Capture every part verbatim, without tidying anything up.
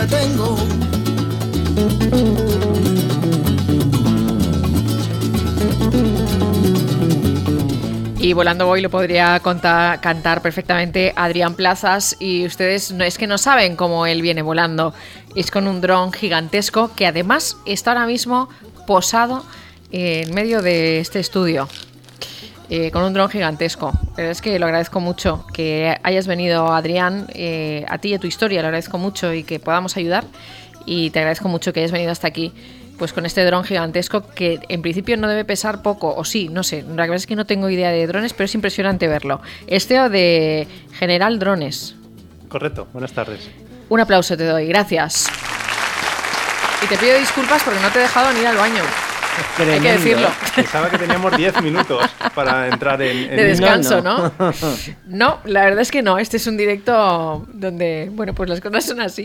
que tengo. Y Volando Voy lo podría contar, cantar perfectamente Adrián Plazas, y ustedes no es que no saben cómo él viene volando. Es con un dron gigantesco que además está ahora mismo posado en medio de este estudio. Eh, con un dron gigantesco. Pero es que lo agradezco mucho que hayas venido, Adrián, eh, a ti y a tu historia, lo agradezco mucho y que podamos ayudar. Y te agradezco mucho que hayas venido hasta aquí, pues con este dron gigantesco que en principio no debe pesar poco, o sí, no sé, la verdad es que no tengo idea de drones, pero es impresionante verlo. Es C E O de General Drones. Correcto, buenas tardes. Un aplauso te doy, gracias. Y te pido disculpas porque no te he dejado ni ir al baño. Tremendo. Hay que decirlo. Pensaba que teníamos diez minutos para entrar en... en De descanso, no, ¿no? ¿no? No, la verdad es que no. Este es un directo donde, bueno, pues las cosas son así.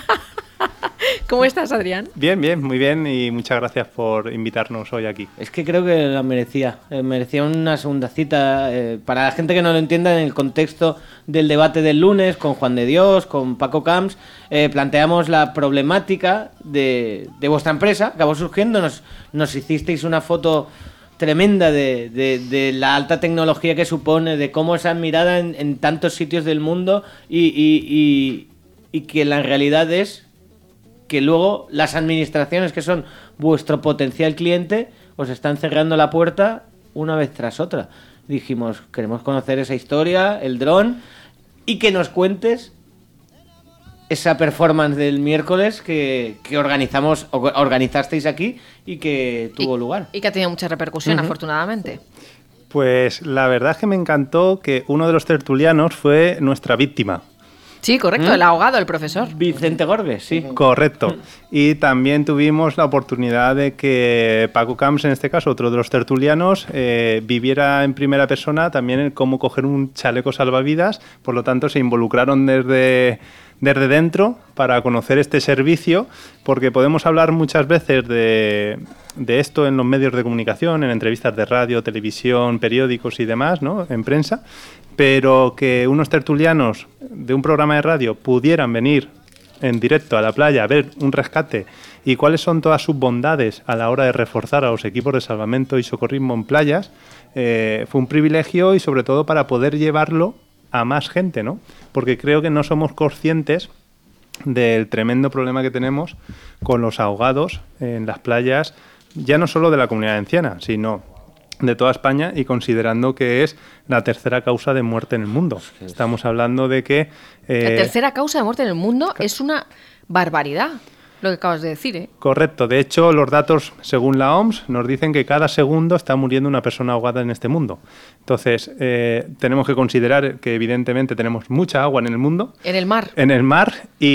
¿Cómo estás, Adrián? Bien, bien, muy bien, y muchas gracias por invitarnos hoy aquí. Es que creo que la merecía, eh, merecía una segunda cita. Eh, para la gente que no lo entienda, en el contexto del debate del lunes con Juan de Dios, con Paco Camps, eh, planteamos la problemática de, de vuestra empresa. Acabó surgiendo, nos, nos hicisteis una foto tremenda de, de, de la alta tecnología que supone, de cómo es admirada en, en tantos sitios del mundo y, y, y, y que la realidad es que luego las administraciones, que son vuestro potencial cliente, os están cerrando la puerta una vez tras otra. Dijimos, queremos conocer esa historia, el dron, y que nos cuentes esa performance del miércoles que, que organizamos, organizasteis aquí y que tuvo y, lugar. Y que ha tenido mucha repercusión, uh-huh. afortunadamente. Pues la verdad es que me encantó que uno de los tertulianos fue nuestra víctima. Sí, correcto, ¿Mm? El ahogado, el profesor. Vicente Gorges, sí. Correcto. Y también tuvimos la oportunidad de que Paco Camps, en este caso, otro de los tertulianos, eh, viviera en primera persona también el cómo coger un chaleco salvavidas. Por lo tanto, se involucraron desde, desde dentro para conocer este servicio, porque podemos hablar muchas veces de, de esto en los medios de comunicación, en entrevistas de radio, televisión, periódicos y demás, ¿no? En prensa. Pero que unos tertulianos de un programa de radio pudieran venir en directo a la playa a ver un rescate y cuáles son todas sus bondades a la hora de reforzar a los equipos de salvamento y socorrismo en playas, eh, fue un privilegio y sobre todo para poder llevarlo a más gente, ¿no? Porque creo que no somos conscientes del tremendo problema que tenemos con los ahogados en las playas, ya no solo de la Comunidad Valenciana, sino de toda España, y considerando que es la tercera causa de muerte en el mundo. Estamos hablando de que... Eh, la tercera causa de muerte en el mundo es una barbaridad, lo que acabas de decir, ¿eh? Correcto. De hecho, los datos, según la O M S, nos dicen que cada segundo está muriendo una persona ahogada en este mundo. Entonces, eh, tenemos que considerar que, evidentemente, tenemos mucha agua en el mundo. En el mar. En el mar.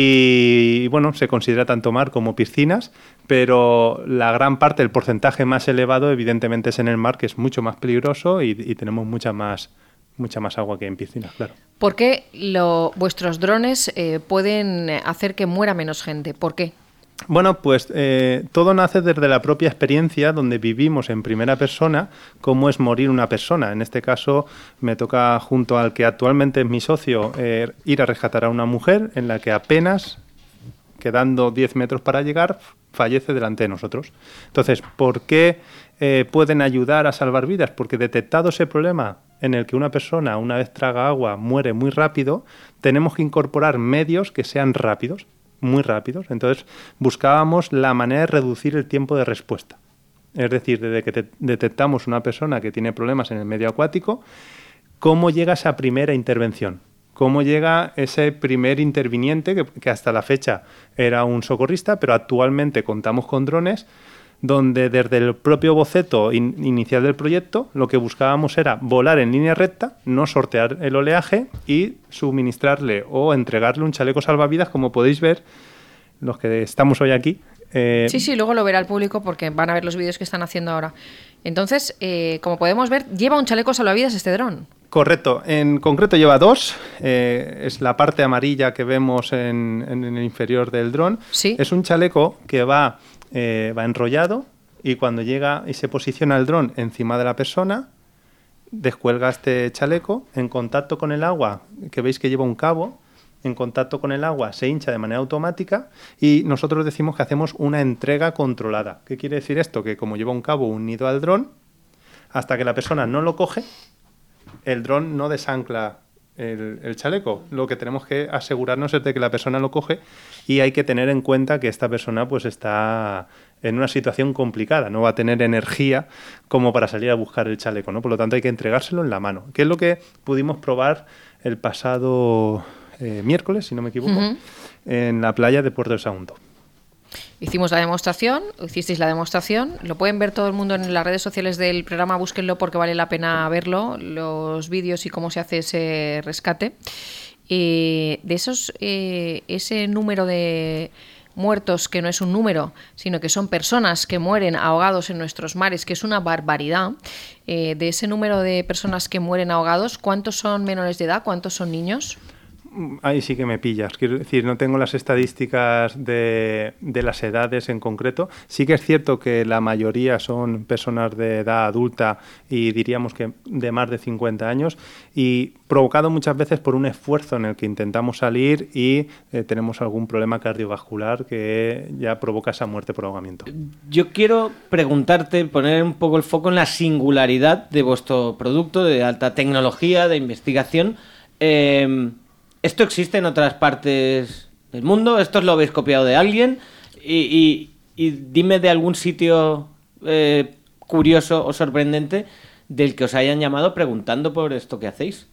Y, bueno, se considera tanto mar como piscinas, pero la gran parte, el porcentaje más elevado, evidentemente, es en el mar, que es mucho más peligroso y, y tenemos mucha más... mucha más agua que en piscinas, claro. ¿Por qué lo, vuestros drones eh, pueden hacer que muera menos gente? ¿Por qué? Bueno, pues eh, todo nace desde la propia experiencia, donde vivimos en primera persona cómo es morir una persona. En este caso me toca, junto al que actualmente es mi socio, eh, ir a rescatar a una mujer en la que apenas, quedando diez metros para llegar, fallece delante de nosotros. Entonces, ¿por qué eh, pueden ayudar a salvar vidas? Porque detectado ese problema en el que una persona, una vez traga agua, muere muy rápido, tenemos que incorporar medios que sean rápidos, muy rápidos. Entonces, buscábamos la manera de reducir el tiempo de respuesta. Es decir, desde que te detectamos una persona que tiene problemas en el medio acuático, ¿cómo llega esa primera intervención? ¿Cómo llega ese primer interviniente, que, que hasta la fecha era un socorrista, pero actualmente contamos con drones, donde desde el propio boceto in, inicial del proyecto lo que buscábamos era volar en línea recta, no sortear el oleaje y suministrarle o entregarle un chaleco salvavidas, como podéis ver, los que estamos hoy aquí. Eh... Sí, sí, luego lo verá el público porque van a ver los vídeos que están haciendo ahora. Entonces, eh, como podemos ver, lleva un chaleco salvavidas este dron. Correcto. En concreto lleva dos. Eh, es la parte amarilla que vemos en, en el inferior del dron. ¿Sí? Es un chaleco que va... Eh, va enrollado y cuando llega y se posiciona el dron encima de la persona, descuelga este chaleco en contacto con el agua, que veis que lleva un cabo, en contacto con el agua se hincha de manera automática y nosotros decimos que hacemos una entrega controlada. ¿Qué quiere decir esto? Que como lleva un cabo unido al dron, hasta que la persona no lo coge, el dron no desancla el, el chaleco. Lo que tenemos que asegurarnos es de que la persona lo coge y hay que tener en cuenta que esta persona pues está en una situación complicada, no va a tener energía como para salir a buscar el chaleco, ¿no? Por lo tanto hay que entregárselo en la mano, que es lo que pudimos probar el pasado eh, miércoles, si no me equivoco, uh-huh. en la playa de Puerto de Sagunto. Hicimos la demostración, hicisteis la demostración, lo pueden ver todo el mundo en las redes sociales del programa, búsquenlo porque vale la pena verlo, los vídeos y cómo se hace ese rescate. Eh, de esos, eh, ese número de muertos, que no es un número, sino que son personas que mueren ahogados en nuestros mares, que es una barbaridad, eh, de ese número de personas que mueren ahogados, ¿cuántos son menores de edad? ¿Cuántos son niños? Ahí sí que me pillas. Quiero decir, no tengo las estadísticas de, de las edades en concreto. Sí que es cierto que la mayoría son personas de edad adulta y diríamos que de más de cincuenta años y provocado muchas veces por un esfuerzo en el que intentamos salir y eh, tenemos algún problema cardiovascular que ya provoca esa muerte por ahogamiento. Yo quiero preguntarte, poner un poco el foco en la singularidad de vuestro producto de alta tecnología, de investigación. Eh, ¿Esto existe en otras partes del mundo? ¿Esto lo habéis copiado de alguien? Y, y, y dime de algún sitio eh, curioso o sorprendente del que os hayan llamado preguntando por esto que hacéis.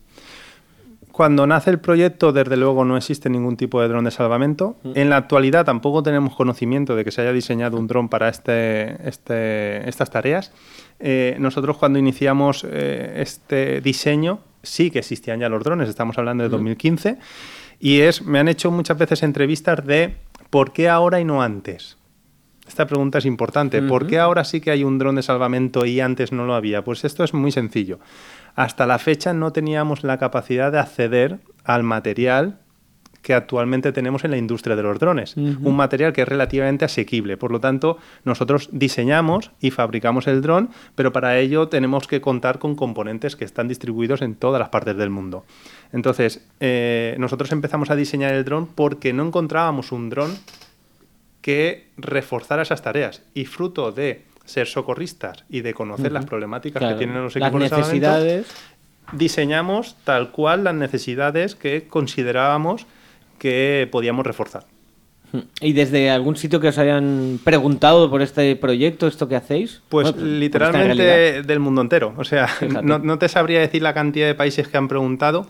Cuando nace el proyecto, desde luego no existe ningún tipo de dron de salvamento. Mm. En la actualidad tampoco tenemos conocimiento de que se haya diseñado un dron para este, este, estas tareas. Eh, nosotros cuando iniciamos eh, este diseño sí que existían ya los drones, estamos hablando de dos mil quince, y es, me han hecho muchas veces entrevistas de ¿por qué ahora y no antes? Esta pregunta es importante. Uh-huh. ¿Por qué ahora sí que hay un dron de salvamento y antes no lo había? Pues esto es muy sencillo. Hasta la fecha no teníamos la capacidad de acceder al material que actualmente tenemos en la industria de los drones. Uh-huh. Un material que es relativamente asequible. Por lo tanto, nosotros diseñamos y fabricamos el dron, pero para ello tenemos que contar con componentes que están distribuidos en todas las partes del mundo. Entonces, eh, nosotros empezamos a diseñar el dron porque no encontrábamos un dron que reforzara esas tareas. Y fruto de ser socorristas y de conocer uh-huh. las problemáticas claro. que tienen los equipos las necesidades. de salvamento, diseñamos tal cual las necesidades que considerábamos que podíamos reforzar. ¿Y desde algún sitio que os hayan preguntado por este proyecto, esto que hacéis? Pues bueno, literalmente del mundo entero. O sea, no, no te sabría decir la cantidad de países que han preguntado.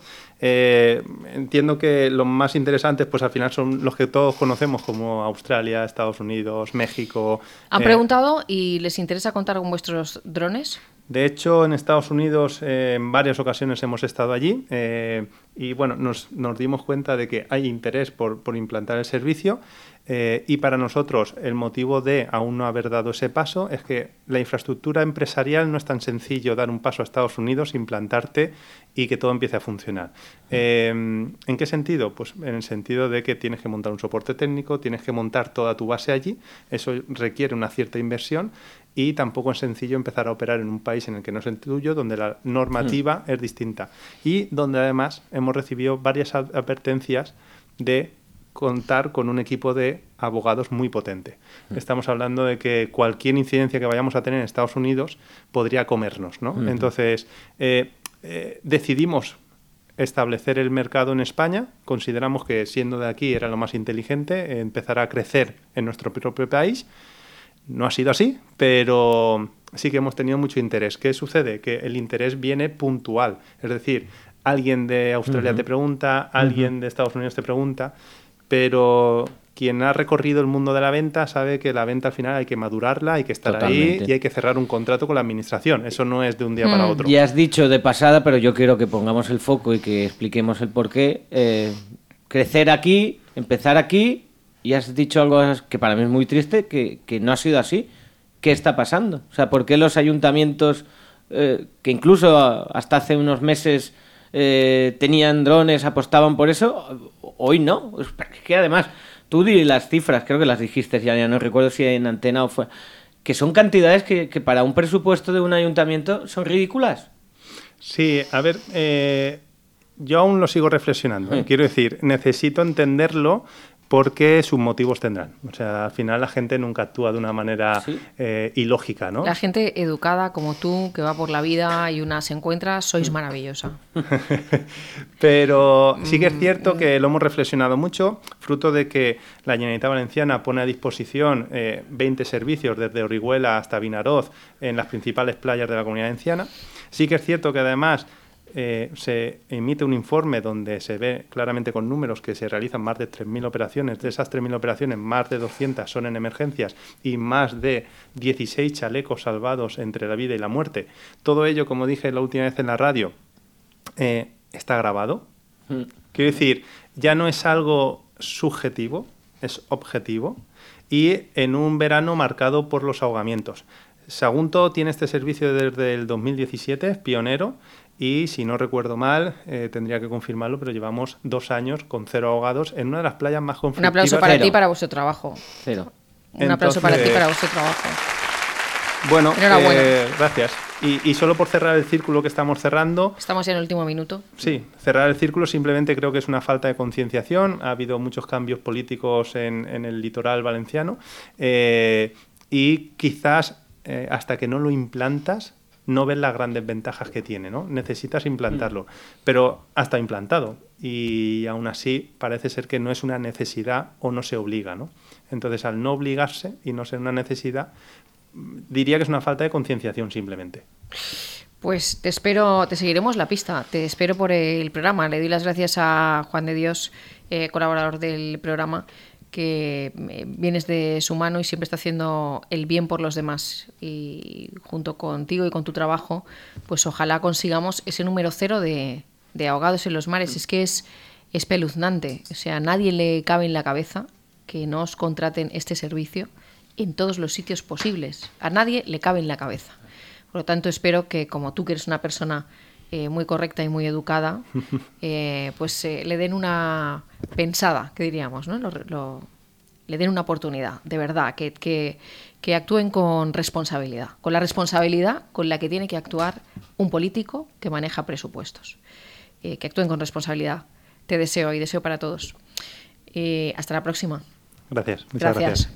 Eh, entiendo que los más interesantes pues al final son los que todos conocemos, como Australia, Estados Unidos, México. ¿Han eh, preguntado y les interesa contar con vuestros drones? De hecho, en Estados Unidos eh, en varias ocasiones hemos estado allí eh, y bueno, nos, nos dimos cuenta de que hay interés por, por implantar el servicio eh, y para nosotros el motivo de aún no haber dado ese paso es que la infraestructura empresarial no es tan sencillo dar un paso a Estados Unidos, implantarte y que todo empiece a funcionar. Eh, ¿En qué sentido? Pues en el sentido de que tienes que montar un soporte técnico, tienes que montar toda tu base allí, eso requiere una cierta inversión y tampoco es sencillo empezar a operar en un país en el que no es el tuyo, donde la normativa mm. es distinta y donde además hemos recibido varias advertencias de contar con un equipo de abogados muy potente. Mm. Estamos hablando de que cualquier incidencia que vayamos a tener en Estados Unidos podría comernos, ¿no? Mm. Entonces, eh, eh, decidimos establecer el mercado en España, consideramos que siendo de aquí era lo más inteligente, eh, empezar a crecer en nuestro propio país. No ha sido así, pero sí que hemos tenido mucho interés. ¿Qué sucede? Que el interés viene puntual. Es decir, alguien de Australia uh-huh. te pregunta, alguien uh-huh. de Estados Unidos te pregunta, pero quien ha recorrido el mundo de la venta sabe que la venta al final hay que madurarla, hay que estar Totalmente. ahí y hay que cerrar un contrato con la administración. Eso no es de un día mm, para otro. Ya has dicho de pasada, pero yo quiero que pongamos el foco y que expliquemos el porqué. Eh, crecer aquí, empezar aquí... Y has dicho algo que para mí es muy triste, que, que no ha sido así. ¿Qué está pasando? O sea, ¿por qué los ayuntamientos, eh, que incluso hasta hace unos meses eh, tenían drones, apostaban por eso, hoy no? Es que además, tú di las cifras, creo que las dijiste, ya, ya no recuerdo si en antena o fue, que son cantidades que, que para un presupuesto de un ayuntamiento son ridículas. Sí, a ver... Eh... yo aún lo sigo reflexionando. ¿eh? Quiero decir, necesito entenderlo porque sus motivos tendrán. O sea, al final la gente nunca actúa de una manera ¿Sí? eh, ilógica, ¿no? La gente educada como tú, que va por la vida y una se encuentra, sois maravillosa. Pero sí que es cierto que lo hemos reflexionado mucho, fruto de que la Generalitat Valenciana pone a disposición eh, veinte servicios desde Orihuela hasta Vinaroz en las principales playas de la Comunidad Valenciana. Sí que es cierto que además Eh, se emite un informe donde se ve claramente con números que se realizan más de tres mil operaciones. De esas tres mil operaciones, más de doscientas son en emergencias y más de dieciséis chalecos salvados entre la vida y la muerte. Todo ello, como dije la última vez en la radio, eh, está grabado. Mm. Quiero decir, ya no es algo subjetivo, es objetivo, y en un verano marcado por los ahogamientos. Sagunto tiene este servicio desde el dos mil diecisiete, es pionero, y si no recuerdo mal, eh, tendría que confirmarlo, pero llevamos dos años con cero ahogados en una de las playas más conflictivas. Un aplauso para cero. ti para vuestro trabajo. Cero. Un Entonces, aplauso para ti para vuestro trabajo. Bueno, eh, gracias. Y, y solo por cerrar el círculo que estamos cerrando... Estamos en el último minuto. Sí, cerrar el círculo simplemente creo que es una falta de concienciación. Ha habido muchos cambios políticos en, en el litoral valenciano eh, y quizás eh, hasta que no lo implantas no ves las grandes ventajas que tiene, ¿no? Necesitas implantarlo, pero hasta implantado. Y aún así parece ser que no es una necesidad o no se obliga, ¿no? Entonces, al no obligarse y no ser una necesidad, diría que es una falta de concienciación simplemente. Pues te espero, te seguiremos la pista, te espero por el programa. Le doy las gracias a Juan de Dios, eh, colaborador del programa, que vienes de su mano y siempre está haciendo el bien por los demás. Y junto contigo y con tu trabajo, pues ojalá consigamos ese número cero de, de ahogados en los mares. Es que es espeluznante. O sea, a nadie le cabe en la cabeza que no os contraten este servicio en todos los sitios posibles. A nadie le cabe en la cabeza. Por lo tanto, espero que, como tú, que eres una persona eh, muy correcta y muy educada, eh, pues eh, le den una pensada, que diríamos, ¿no? Lo, lo, le den una oportunidad, de verdad, que, que, que actúen con responsabilidad, con la responsabilidad con la que tiene que actuar un político que maneja presupuestos. Eh, que actúen con responsabilidad. Te deseo y deseo para todos. Eh, hasta la próxima. Gracias. Muchas gracias. gracias.